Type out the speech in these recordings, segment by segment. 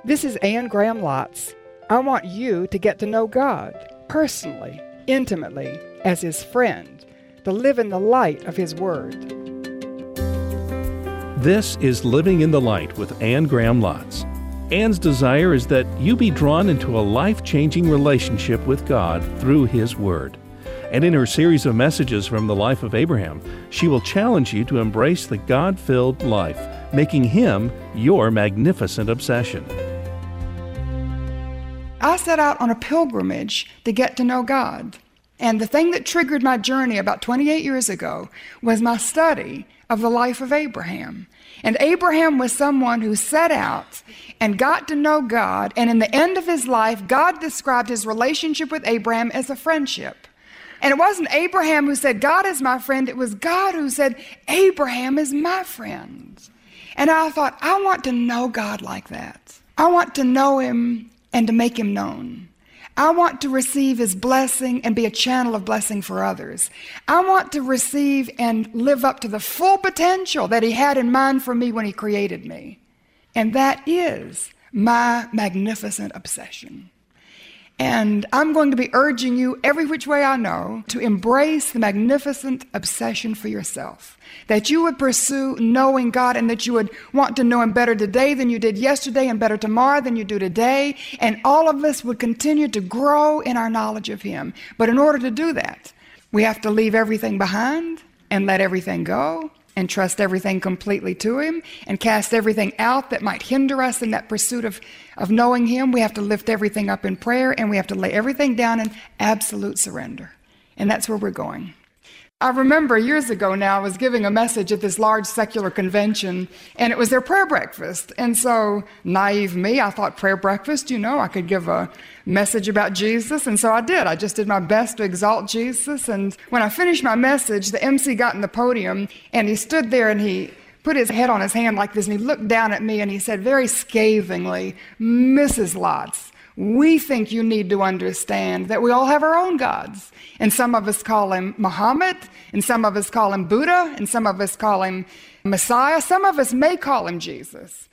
This is Anne Graham Lotz. I want you to get to know God personally, intimately, as His friend, to live in the light of His Word. This is Living in the Light with Anne Graham Lotz. Anne's desire is that you be drawn into a life-changing relationship with God through His Word. And in her series of messages from the life of Abraham, she will challenge you to embrace the God-filled life, making Him your magnificent obsession. I set out on a pilgrimage to get to know God. And the thing that triggered my journey about 28 years ago was my study of the life of Abraham. And Abraham was someone who set out and got to know God. And in the end of his life, God described his relationship with Abraham as a friendship. And it wasn't Abraham who said, God is my friend. It was God who said, Abraham is my friend. And I thought, I want to know God like that. I want to know Him and to make Him known. I want to receive His blessing and be a channel of blessing for others. I want to receive and live up to the full potential that He had in mind for me when He created me. And that is my magnificent obsession. And I'm going to be urging you every which way I know to embrace the magnificent obsession for yourself. That you would pursue knowing God and that you would want to know Him better today than you did yesterday and better tomorrow than you do today. And all of us would continue to grow in our knowledge of Him. But in order to do that, we have to leave everything behind and let everything go and trust everything completely to Him and cast everything out that might hinder us in that pursuit of knowing Him. We have to lift everything up in prayer and we have to lay everything down in absolute surrender. And that's where we're going. I remember years ago now, I was giving a message at this large secular convention, and it was their prayer breakfast. And so, naive me, I thought prayer breakfast, I could give a message about Jesus. And so I did. I just did my best to exalt Jesus. And when I finished my message, the MC got in the podium, and he stood there and he put his head on his hand like this, and he looked down at me and he said very scathingly, Mrs. Lotz, we think you need to understand that we all have our own gods. And some of us call Him Muhammad, and some of us call Him Buddha, and some of us call Him Messiah. Some of us may call Him Jesus.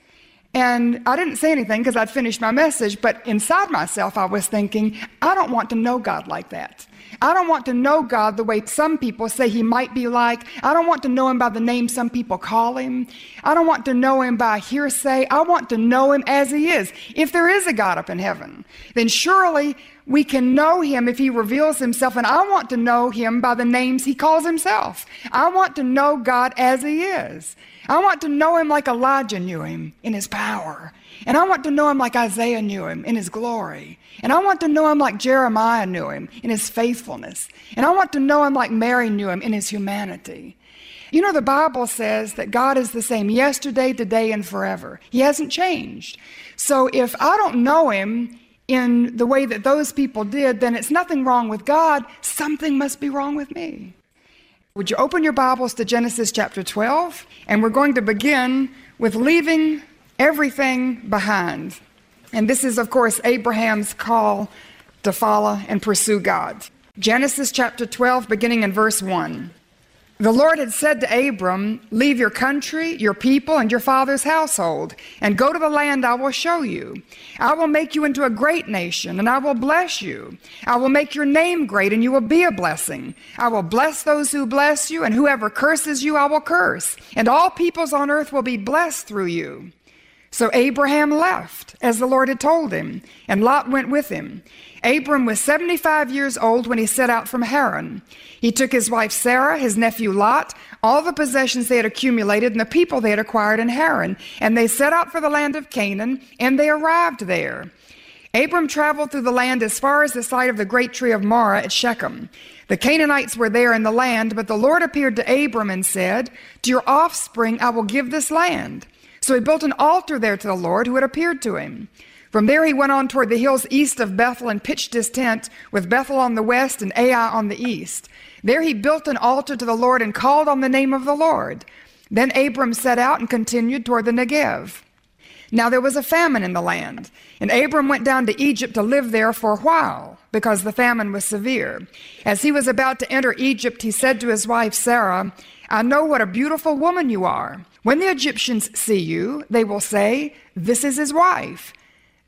And I didn't say anything because I'd finished my message, but inside myself I was thinking, I don't want to know God like that. I don't want to know God the way some people say He might be like. I don't want to know Him by the name some people call Him. I don't want to know Him by hearsay. I want to know Him as He is. If there is a God up in heaven, then surely we can know Him if He reveals Himself, and I want to know Him by the names He calls Himself. I want to know God as He is. I want to know Him like Elijah knew Him in His power. And I want to know Him like Isaiah knew Him in His glory. And I want to know Him like Jeremiah knew Him in His faithfulness. And I want to know Him like Mary knew Him in His humanity. The Bible says that God is the same yesterday, today, and forever. He hasn't changed. So if I don't know Him in the way that those people did, then it's nothing wrong with God. Something must be wrong with me. Would you open your Bibles to Genesis chapter 12? And we're going to begin with leaving everything behind. And this is, of course, Abraham's call to follow and pursue God. Genesis chapter 12, beginning in verse 1. The Lord had said to Abram, leave your country, your people, and your father's household, and go to the land I will show you. I will make you into a great nation, and I will bless you. I will make your name great, and you will be a blessing. I will bless those who bless you, and whoever curses you I will curse. And all peoples on earth will be blessed through you. So Abraham left, as the Lord had told him, and Lot went with him. Abram was 75 years old when he set out from Haran. He took his wife Sarah, his nephew Lot, all the possessions they had accumulated, and the people they had acquired in Haran, and they set out for the land of Canaan, and they arrived there. Abram traveled through the land as far as the site of the great tree of Moreh at Shechem. The Canaanites were there in the land, but the Lord appeared to Abram and said, to your offspring I will give this land. So he built an altar there to the Lord who had appeared to him. From there he went on toward the hills east of Bethel and pitched his tent with Bethel on the west and Ai on the east. There he built an altar to the Lord and called on the name of the Lord. Then Abram set out and continued toward the Negev. Now there was a famine in the land, and Abram went down to Egypt to live there for a while, because the famine was severe. As he was about to enter Egypt, he said to his wife Sarah, I know what a beautiful woman you are. When the Egyptians see you, they will say, this is his wife.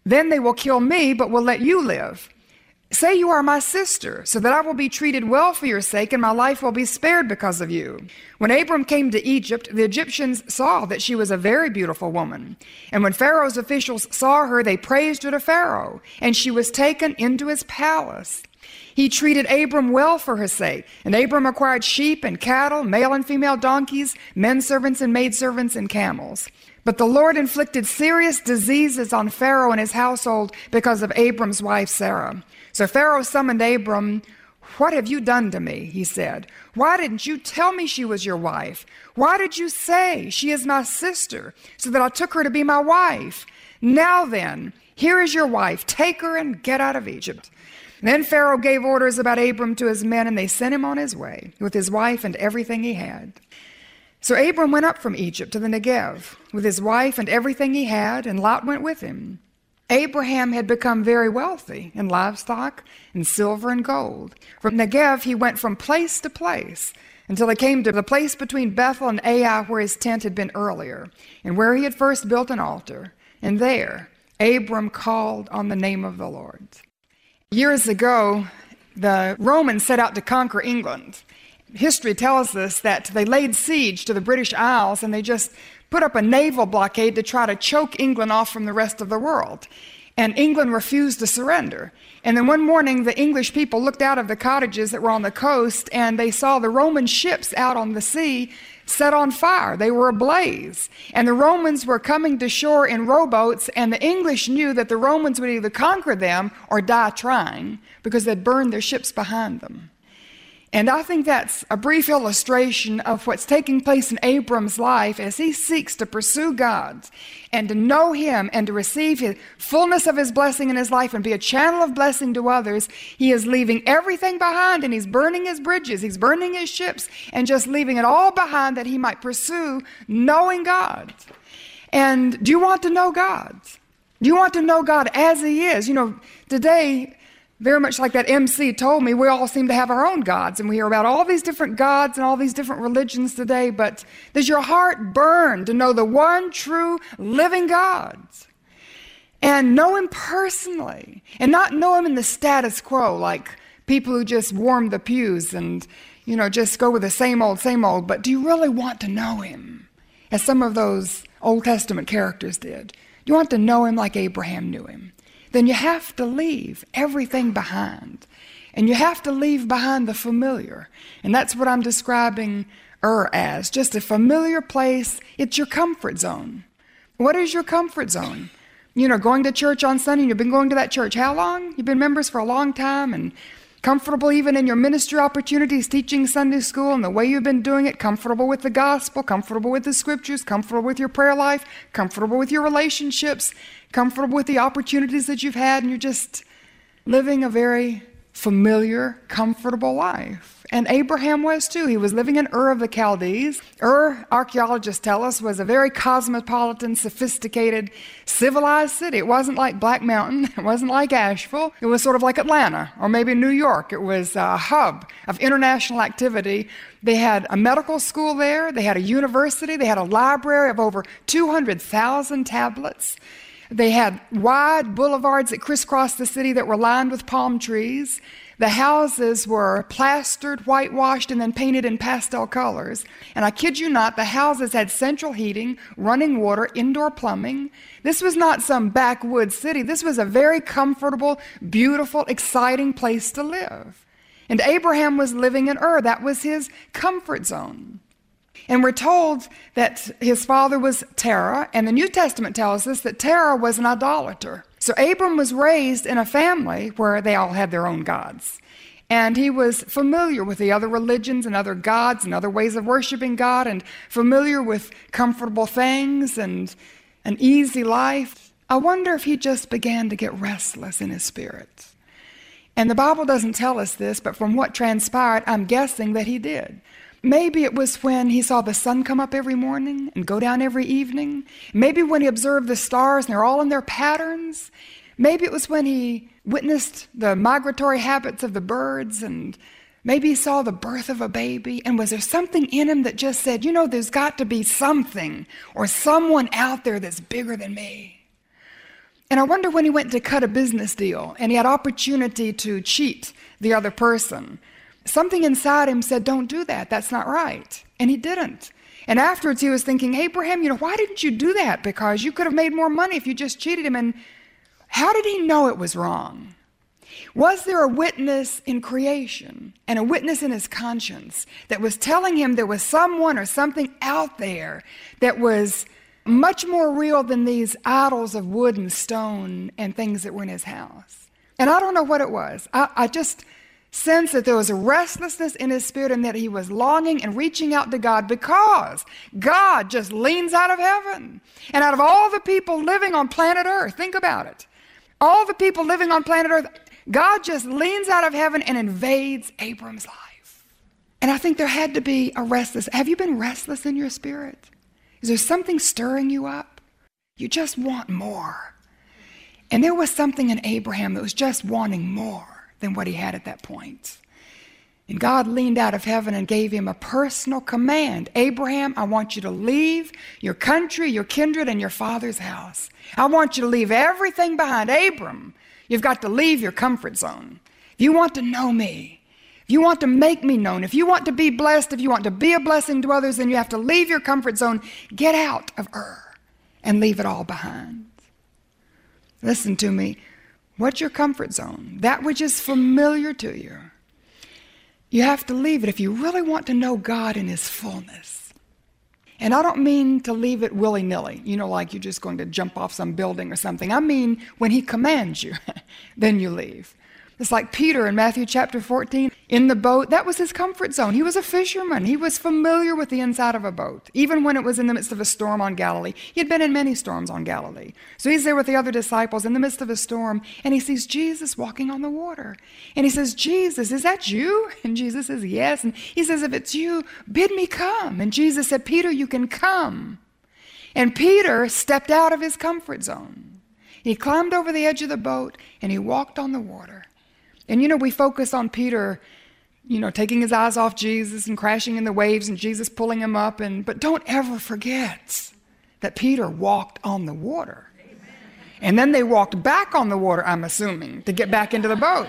Then they will kill me, but will let you live. Say you are my sister, so that I will be treated well for your sake, and my life will be spared because of you." When Abram came to Egypt, the Egyptians saw that she was a very beautiful woman. And when Pharaoh's officials saw her, they praised her to Pharaoh, and she was taken into his palace. He treated Abram well for her sake, and Abram acquired sheep and cattle, male and female donkeys, men servants and maidservants, and camels. But the Lord inflicted serious diseases on Pharaoh and his household because of Abram's wife Sarah. So Pharaoh summoned Abram. "What have you done to me?" he said. "Why didn't you tell me she was your wife? Why did you say, 'She is my sister,' so that I took her to be my wife? Now then, here is your wife. Take her and get out of Egypt." Then Pharaoh gave orders about Abram to his men, and they sent him on his way with his wife and everything he had. So Abram went up from Egypt to the Negev with his wife and everything he had, and Lot went with him. Abraham had become very wealthy in livestock and silver and gold. From Negev he went from place to place until he came to the place between Bethel and Ai where his tent had been earlier, and where he had first built an altar. And there Abram called on the name of the Lord. Years ago, the Romans set out to conquer England. History tells us that they laid siege to the British Isles, and they just put up a naval blockade to try to choke England off from the rest of the world. And England refused to surrender. And then one morning, the English people looked out of the cottages that were on the coast, and they saw the Roman ships out on the sea set on fire. They were ablaze. And the Romans were coming to shore in rowboats, and the English knew that the Romans would either conquer them or die trying, because they'd burned their ships behind them. And I think that's a brief illustration of what's taking place in Abram's life as he seeks to pursue God and to know him and to receive his fullness of his blessing in his life and be a channel of blessing to others. He is leaving everything behind, and he's burning his bridges, he's burning his ships, and just leaving it all behind that he might pursue knowing God. And do you want to know God? Do you want to know God as he is? You know, today, very much like that MC told me, we all seem to have our own gods, and we hear about all these different gods and all these different religions today, but does your heart burn to know the one true living God and know him personally and not know him in the status quo, like people who just warm the pews and, you know, just go with the same old, but do you really want to know him as some of those Old Testament characters did? Do you want to know him like Abraham knew him? Then you have to leave everything behind. And you have to leave behind the familiar. And that's what I'm describing as, just a familiar place. It's your comfort zone. What is your comfort zone? You know, going to church on Sunday, and you've been going to that church how long? You've been members for a long time, and comfortable even in your ministry opportunities, teaching Sunday school and the way you've been doing it, comfortable with the gospel, comfortable with the scriptures, comfortable with your prayer life, comfortable with your relationships, comfortable with the opportunities that you've had, and you're just living a very familiar, comfortable life. And Abraham was too. He was living in Ur of the Chaldees. Ur, archaeologists tell us, was a very cosmopolitan, sophisticated, civilized city. It wasn't like Black Mountain. It wasn't like Asheville. It was sort of like Atlanta or maybe New York. It was a hub of international activity. They had a medical school there. They had a university. They had a library of over 200,000 tablets. They had wide boulevards that crisscrossed the city that were lined with palm trees. The houses were plastered, whitewashed, and then painted in pastel colors. And I kid you not, the houses had central heating, running water, indoor plumbing. This was not some backwoods city. This was a very comfortable, beautiful, exciting place to live. And Abraham was living in Ur. That was his comfort zone. And we're told that his father was Terah, and the New Testament tells us that Terah was an idolater. So Abram was raised in a family where they all had their own gods. And he was familiar with the other religions and other gods and other ways of worshiping God, and familiar with comfortable things and an easy life. I wonder if he just began to get restless in his spirit. And the Bible doesn't tell us this, but from what transpired, I'm guessing that he did. Maybe it was when he saw the sun come up every morning and go down every evening. Maybe when he observed the stars and they're all in their patterns. Maybe it was when he witnessed the migratory habits of the birds, and maybe he saw the birth of a baby. And was there something in him that just said, you know, there's got to be something or someone out there that's bigger than me? And I wonder when he went to cut a business deal and he had opportunity to cheat the other person, something inside him said, don't do that. That's not right. And he didn't. And afterwards he was thinking, Abraham, why didn't you do that? Because you could have made more money if you just cheated him. And how did he know it was wrong? Was there a witness in creation and a witness in his conscience that was telling him there was someone or something out there that was much more real than these idols of wood and stone and things that were in his house? And I don't know what it was. I just sensed that there was a restlessness in his spirit and that he was longing and reaching out to God because God just leans out of heaven. And out of all the people living on planet Earth, think about it. All the people living on planet Earth, God just leans out of heaven and invades Abram's life. And I think there had to be a restless. Have you been restless in your spirit? Is there something stirring you up? You just want more. And there was something in Abraham that was just wanting more than what he had at that point. And God leaned out of heaven and gave him a personal command. Abraham, I want you to leave your country, your kindred, and your father's house. I want you to leave everything behind. Abram, you've got to leave your comfort zone. If you want to know me, if you want to make me known, if you want to be blessed, if you want to be a blessing to others, then you have to leave your comfort zone. Get out of Ur and leave it all behind. Listen to me. What's your comfort zone? That which is familiar to you. You have to leave it if you really want to know God in his fullness. And I don't mean to leave it willy-nilly, like you're just going to jump off some building or something. I mean when he commands you, then you leave. It's like Peter in Matthew chapter 14 in the boat. That was his comfort zone. He was a fisherman. He was familiar with the inside of a boat, even when it was in the midst of a storm on Galilee. He had been in many storms on Galilee. So he's there with the other disciples in the midst of a storm, and he sees Jesus walking on the water. And he says, Jesus, is that you? And Jesus says, yes. And he says, if it's you, bid me come. And Jesus said, Peter, you can come. And Peter stepped out of his comfort zone. He climbed over the edge of the boat, and he walked on the water. And we focus on Peter, taking his eyes off Jesus and crashing in the waves and Jesus pulling him up. But don't ever forget that Peter walked on the water. Amen. And then they walked back on the water, I'm assuming, to get back into the boat.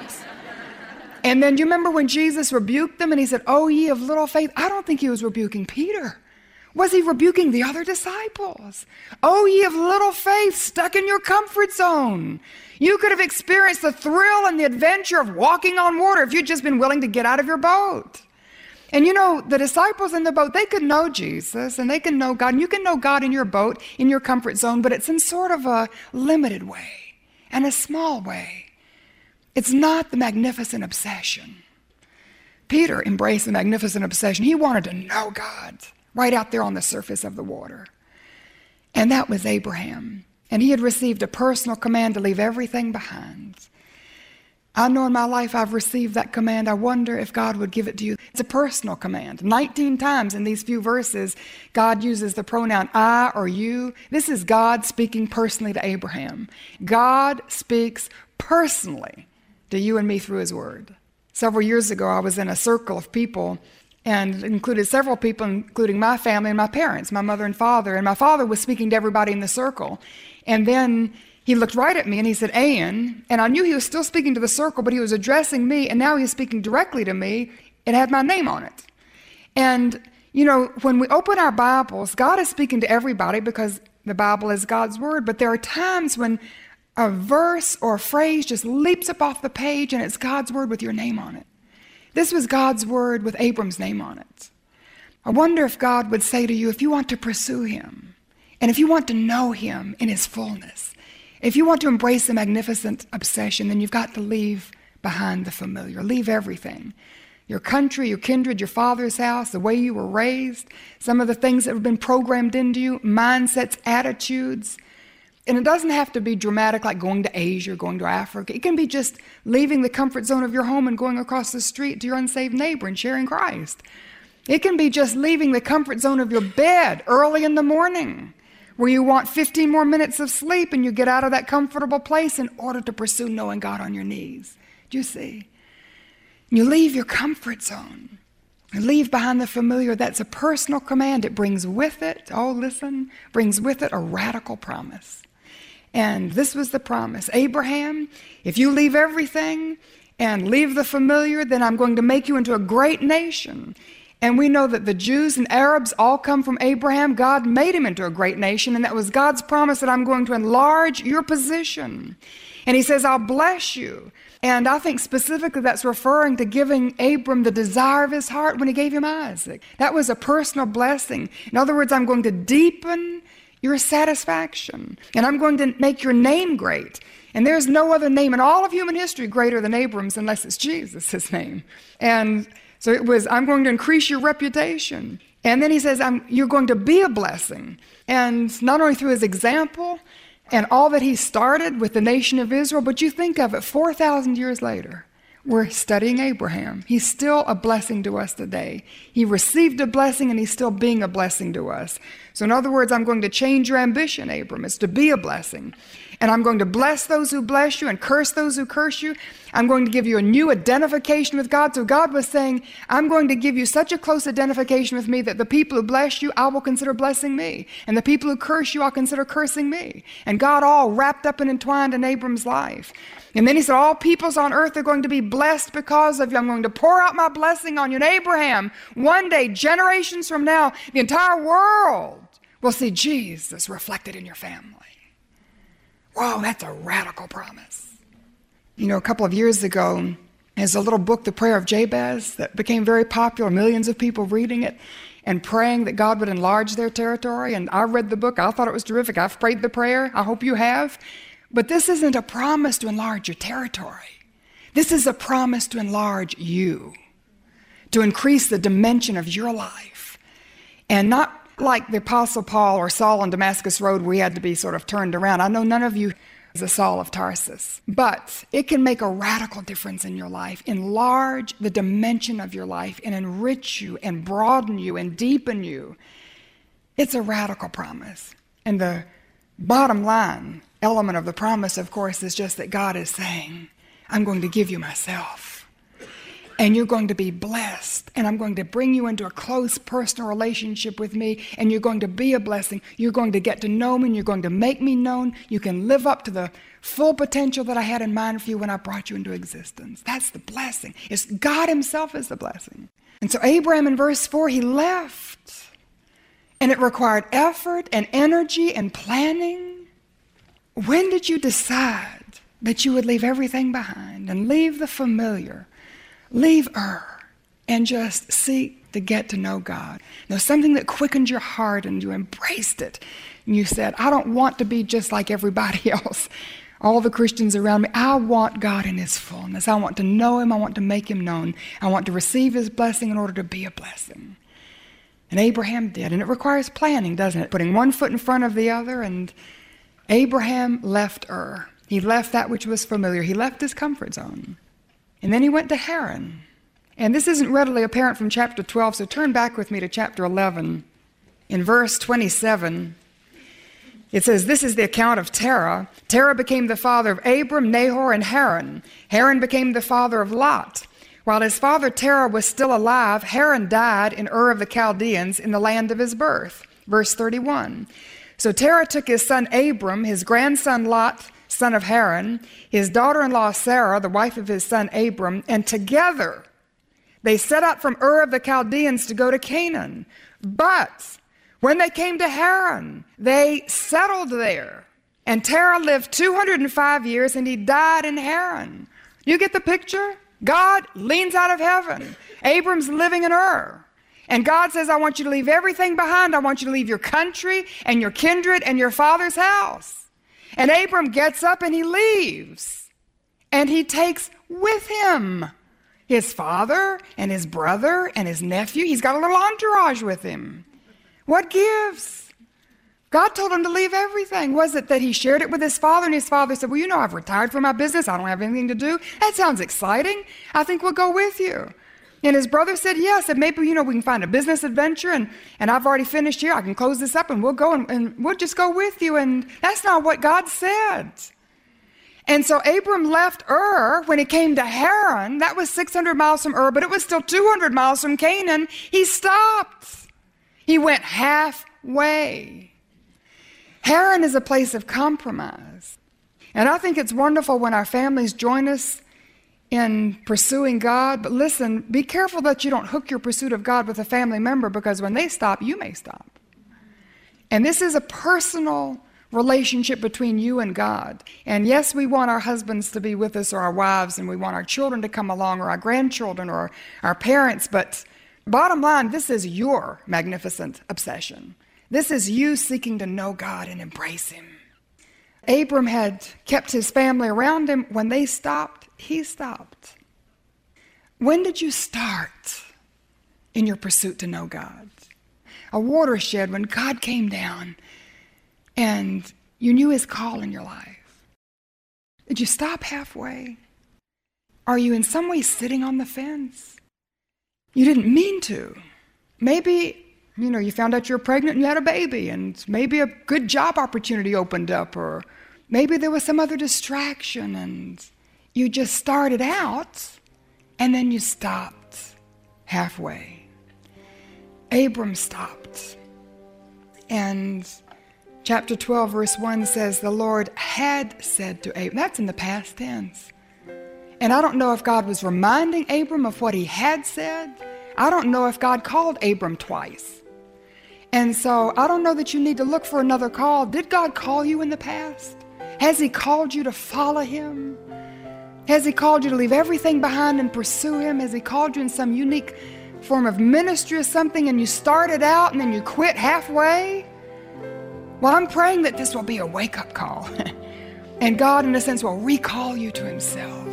And then you remember when Jesus rebuked them and he said, "Oh, ye of little faith." I don't think he was rebuking Peter. Was he rebuking the other disciples? Oh, ye of little faith, stuck in your comfort zone. You could have experienced the thrill and the adventure of walking on water if you'd just been willing to get out of your boat. And the disciples in the boat, they could know Jesus and they can know God. And you can know God in your boat, in your comfort zone, but it's in sort of a limited way and a small way. It's not the magnificent obsession. Peter embraced the magnificent obsession. He wanted to know God right out there on the surface of the water. And that was Abraham. And he had received a personal command to leave everything behind. I know in my life I've received that command. I wonder if God would give it to you. It's a personal command. 19 times in these few verses, God uses the pronoun I or you. This is God speaking personally to Abraham. God speaks personally to you and me through his word. Several years ago, I was in a circle of people and included several people, including my family and my parents, my mother and father. And my father was speaking to everybody in the circle. And then he looked right at me and he said, Ann, and I knew he was still speaking to the circle, but he was addressing me, and now he's speaking directly to me. It had my name on it. And, when we open our Bibles, God is speaking to everybody because the Bible is God's word, but there are times when a verse or a phrase just leaps up off the page and it's God's word with your name on it. This was God's word with Abram's name on it. I wonder if God would say to you, if you want to pursue him, and if you want to know him in his fullness, if you want to embrace the magnificent obsession, then you've got to leave behind the familiar. Leave everything. Your country, your kindred, your father's house, the way you were raised, some of the things that have been programmed into you, mindsets, attitudes. And it doesn't have to be dramatic like going to Asia or going to Africa. It can be just leaving the comfort zone of your home and going across the street to your unsaved neighbor and sharing Christ. It can be just leaving the comfort zone of your bed early in the morning where you want 15 more minutes of sleep and you get out of that comfortable place in order to pursue knowing God on your knees. Do you see? You leave your comfort zone. You leave behind the familiar. That's a personal command. It brings with it, brings with it a radical promise. And this was the promise. Abraham, if you leave everything and leave the familiar, then I'm going to make you into a great nation. And we know that the Jews and Arabs all come from Abraham. God made him into a great nation, and that was God's promise that I'm going to enlarge your position. And he says, I'll bless you. And I think specifically that's referring to giving Abram the desire of his heart when he gave him Isaac. That was a personal blessing. In other words, I'm going to deepen your satisfaction, and I'm going to make your name great. And there's no other name in all of human history greater than Abram's unless it's Jesus' name. And so it was, I'm going to increase your reputation. And then he says, you're going to be a blessing. And not only through his example and all that he started with the nation of Israel, but you think of it, 4,000 years later, we're studying Abraham. He's still a blessing to us today. He received a blessing, and he's still being a blessing to us. So in other words, I'm going to change your ambition, Abram. It's to be a blessing. And I'm going to bless those who bless you and curse those who curse you. I'm going to give you a new identification with God. So God was saying, I'm going to give you such a close identification with me that the people who bless you, I will consider blessing me. And the people who curse you, I'll consider cursing me. And God all wrapped up and entwined in Abram's life. And then he said, all peoples on earth are going to be blessed because of you. I'm going to pour out my blessing on you. And Abraham, one day, generations from now, the entire world will see Jesus reflected in your family. Whoa, that's a radical promise. You know, a couple of years ago, there's a little book, The Prayer of Jabez, that became very popular, millions of people reading it and praying that God would enlarge their territory. And I read the book. I thought it was terrific. I've prayed the prayer. I hope you have. But this isn't a promise to enlarge your territory. This is a promise to enlarge you, to increase the dimension of your life. And not like the Apostle Paul or Saul on Damascus Road, where he had to be sort of turned around. I know none of you is a Saul of Tarsus, but it can make a radical difference in your life, enlarge the dimension of your life, and enrich you and broaden you and deepen you. It's a radical promise. And the bottom line element of the promise, of course, is just that God is saying, I'm going to give you myself, and you're going to be blessed, and I'm going to bring you into a close personal relationship with me, and you're going to be a blessing. You're going to get to know me, and you're going to make me known. You can live up to the full potential that I had in mind for you when I brought you into existence. That's the blessing. It's God himself is the blessing. And so Abraham in verse 4, he left, and it required effort and energy and planning. When did you decide that you would leave everything behind and leave the familiar, leave and just seek to get to know God? Now, something that quickened your heart and you embraced it. And you said, I don't want to be just like everybody else, all the Christians around me. I want God in his fullness. I want to know him. I want to make him known. I want to receive his blessing in order to be a blessing. And Abraham did. And it requires planning, doesn't it? Putting one foot in front of the other. And Abraham left Ur. He left that which was familiar. He left his comfort zone. And then he went to Haran. And this isn't readily apparent from chapter 12, so turn back with me to chapter 11. In verse 27, it says, this is the account of Terah. Terah became the father of Abram, Nahor, and Haran. Haran became the father of Lot. While his father Terah was still alive, Haran died in Ur of the Chaldeans in the land of his birth. Verse 31. So Terah took his son Abram, his grandson Lot, son of Haran, his daughter-in-law Sarah, the wife of his son Abram, and together they set out from Ur of the Chaldeans to go to Canaan. But when they came to Haran, they settled there. And Terah lived 205 years, and he died in Haran. You get the picture? God leans out of heaven. Abram's living in Ur. And God says, I want you to leave everything behind. I want you to leave your country and your kindred and your father's house. And Abram gets up and he leaves. And he takes with him his father and his brother and his nephew. He's got a little entourage with him. What gives? God told him to leave everything. Was it that he shared it with his father, and his father said, well, you know, I've retired from my business. I don't have anything to do. That sounds exciting. I think we'll go with you. And his brother said, yes, and maybe, you know, we can find a business adventure, and I've already finished here. I can close this up, and we'll go, and we'll just go with you. And that's not what God said. And so Abram left Ur when he came to Haran. That was 600 miles from Ur, but it was still 200 miles from Canaan. He stopped. He went halfway. Haran is a place of compromise. And I think it's wonderful when our families join us in pursuing God. But listen, be careful that you don't hook your pursuit of God with a family member, because when they stop, you may stop. And this is a personal relationship between you and God. And yes, we want our husbands to be with us, or our wives, and we want our children to come along, or our grandchildren, or our parents. But bottom line, this is your magnificent obsession. This is you seeking to know God and embrace Him. Abram had kept his family around him. When they stopped, he stopped. When did you start in your pursuit to know God? A watershed when God came down and you knew His call in your life. Did you stop halfway? Are you in some way sitting on the fence? You didn't mean to. Maybe, you found out you were pregnant and you had a baby, and maybe a good job opportunity opened up, or maybe there was some other distraction, and you just started out and then you stopped halfway. Abram stopped. And chapter 12, verse 1 says, the Lord had said to Abram. That's in the past tense. And I don't know if God was reminding Abram of what He had said. I don't know if God called Abram twice. And so I don't know that you need to look for another call. Did God call you in the past? Has He called you to follow Him? Has He called you to leave everything behind and pursue Him? Has He called you in some unique form of ministry or something, and you started out and then you quit halfway? Well, I'm praying that this will be a wake-up call. And God, in a sense, will recall you to Himself.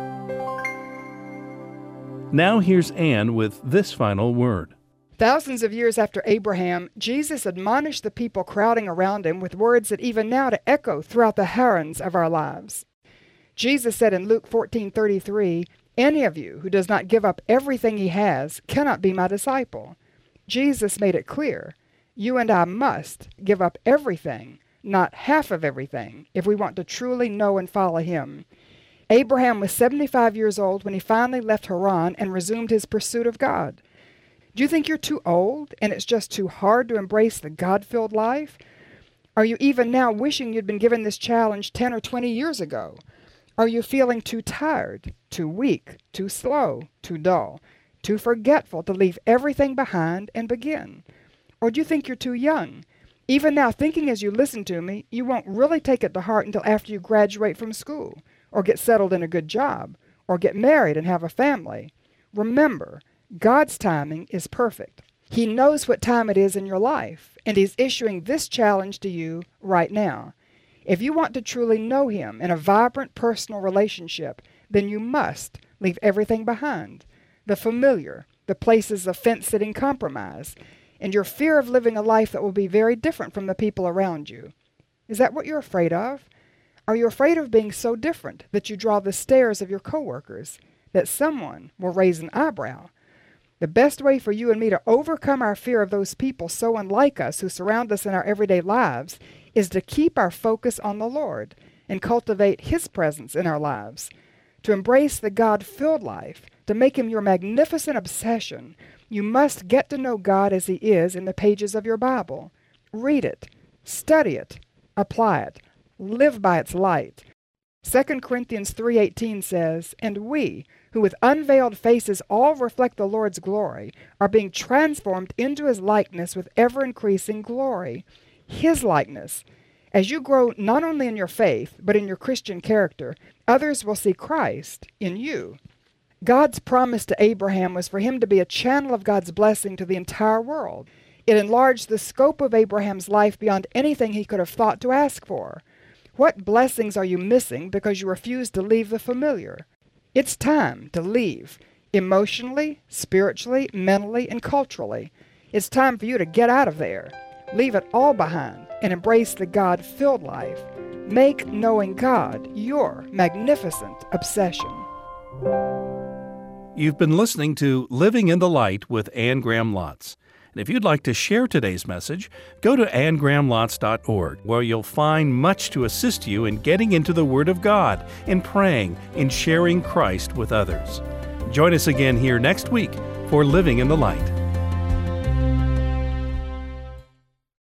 Now here's Anne with this final word. Thousands of years after Abraham, Jesus admonished the people crowding around Him with words that even now to echo throughout the Harans of our lives. Jesus said in Luke 14:33, any of you who does not give up everything he has cannot be my disciple. Jesus made it clear, you and I must give up everything, not half of everything, if we want to truly know and follow Him. Abraham was 75 years old when he finally left Haran and resumed his pursuit of God. Do you think you're too old and it's just too hard to embrace the God-filled life? Are you even now wishing you'd been given this challenge 10 or 20 years ago? Are you feeling too tired, too weak, too slow, too dull, too forgetful to leave everything behind and begin? Or do you think you're too young? Even now, thinking as you listen to me, you won't really take it to heart until after you graduate from school, or get settled in a good job, or get married and have a family. Remember, God's timing is perfect. He knows what time it is in your life, and He's issuing this challenge to you right now. If you want to truly know Him in a vibrant personal relationship, then you must leave everything behind. The familiar, the places of fence-sitting compromise, and your fear of living a life that will be very different from the people around you. Is that what you're afraid of? Are you afraid of being so different that you draw the stares of your coworkers, that someone will raise an eyebrow? The best way for you and me to overcome our fear of those people so unlike us who surround us in our everyday lives is to keep our focus on the Lord and cultivate His presence in our lives. To embrace the God-filled life, to make Him your magnificent obsession, you must get to know God as He is in the pages of your Bible. Read it, study it, apply it, live by its light. 2 Corinthians 3:18 says, and we, who with unveiled faces all reflect the Lord's glory, are being transformed into His likeness with ever-increasing glory. His likeness. As you grow not only in your faith, but in your Christian character, others will see Christ in you. God's promise to Abraham was for him to be a channel of God's blessing to the entire world. It enlarged the scope of Abraham's life beyond anything he could have thought to ask for. What blessings are you missing because you refuse to leave the familiar? It's time to leave, emotionally, spiritually, mentally, and culturally. It's time for you to get out of there. Leave it all behind and embrace the God-filled life. Make knowing God your magnificent obsession. You've been listening to Living in the Light with Anne Graham Lotz. And if you'd like to share today's message, go to annegrahamlotz.org, where you'll find much to assist you in getting into the Word of God, in praying, in sharing Christ with others. Join us again here next week for Living in the Light.